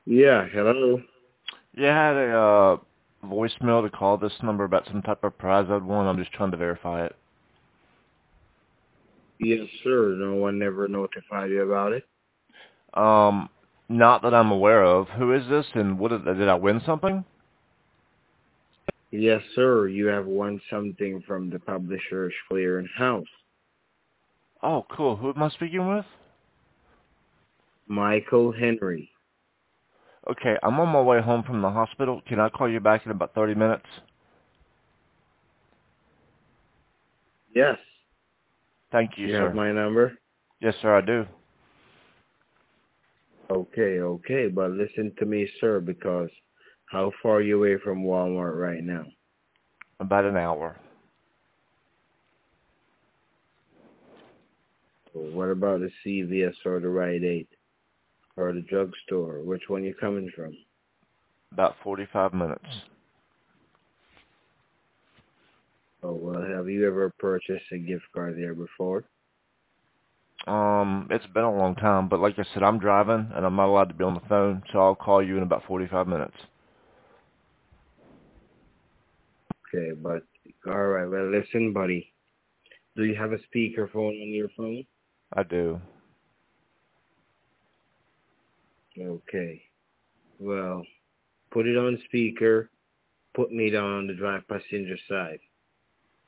Yeah, hello. Yeah, I had a voicemail to call this number about some type of prize I'd won. I'm just trying to verify it. Yes, sir. No one ever notified you about it. Um, Not that I'm aware of. Who is this, and did I win something? Yes, sir. You have won something from the publisher's clearinghouse. Oh, cool. Who am I speaking with? Michael Henry. Okay, I'm on my way home from the hospital. Can I call you back in about 30 minutes? Yes. Thank you, You have sir. my number? Yes, sir, I do. Okay, okay. But listen to me, sir, because how far are you away from Walmart right now? About an hour. Well, what about the CVS or the Rite Aid or the drugstore? Which one you coming from? About 45 minutes. Oh, well, have you ever purchased a gift card there before? It's been a long time, but like I said, I'm driving, and I'm not allowed to be on the phone, so I'll call you in about 45 minutes. Okay, but all right. Well, listen, buddy. Do you have a speakerphone on your phone? I do. Okay. Well, put it on speaker. Put me down on the drive passenger side.